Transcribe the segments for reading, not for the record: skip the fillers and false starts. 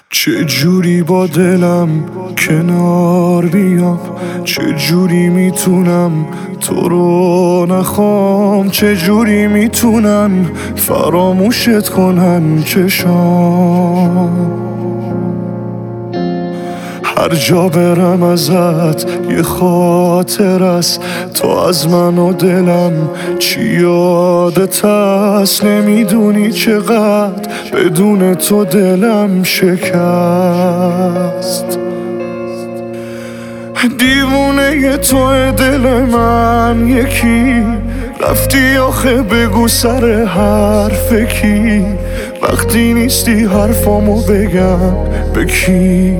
چه جوری با دلم کنار بیام، چه جوری میتونم تو رو نخوام، چه جوری میتونن فراموشت کنن چشام. هر جا برم ازت یه خاطر است، تو از من و دلم چی یادت هست. نمیدونی چقدر بدون تو دلم شکست. دیوونه تو دل من یکی، رفتی آخه بگو سر حرف کی. وقتی نیستی حرفامو بگم به کی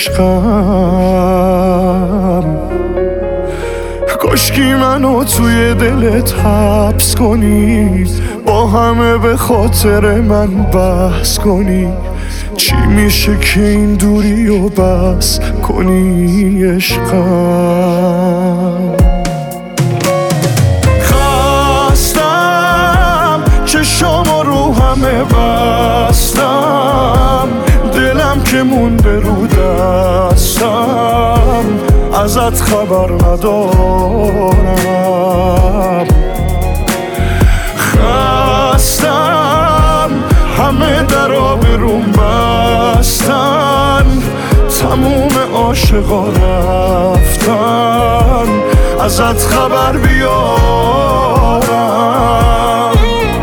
عشقم. کاشکی منو توی دلت حبس کنی، با همه به خاطر من بحث کنی. چی میشه که این دوری و بس کنی عشقم. خستم چشامو رو همه بستم، دلم که مونده رو دستم، ازت خبر ندارم. خستم همه درا بروم بستن، تموم عاشقا رفتن، ازت خبر بیارم.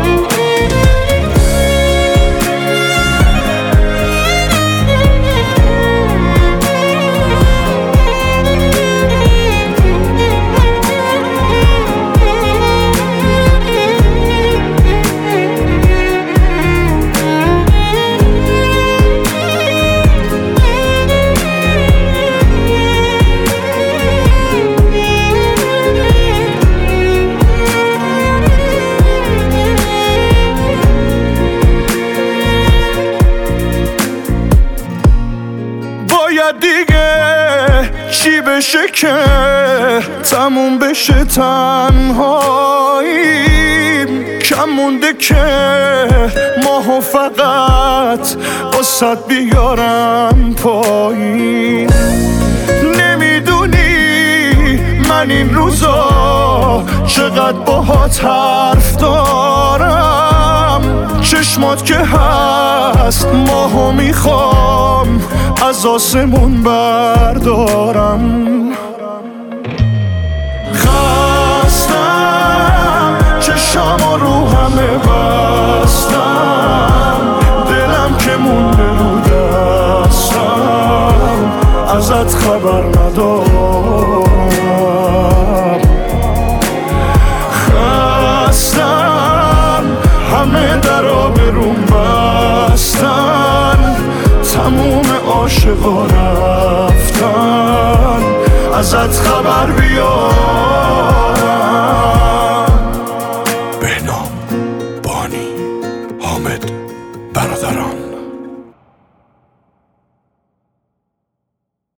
دیگه چی بشه که تموم بشه تنهاییم؟ کم مونده که ماهو فقط واسه بیارم پایین. نمیدونی من این روزا چقدر باهات حرف دارم. چشمات که هست ماهو میخوام از آسمون بردارم. خستم چشامو رو همه بستم، دلم که مونده رو دستم، ازت خبر ندارم. خستم همه درا بروم بستن، تموم عاشقا رفتن، ازت خبر بیار.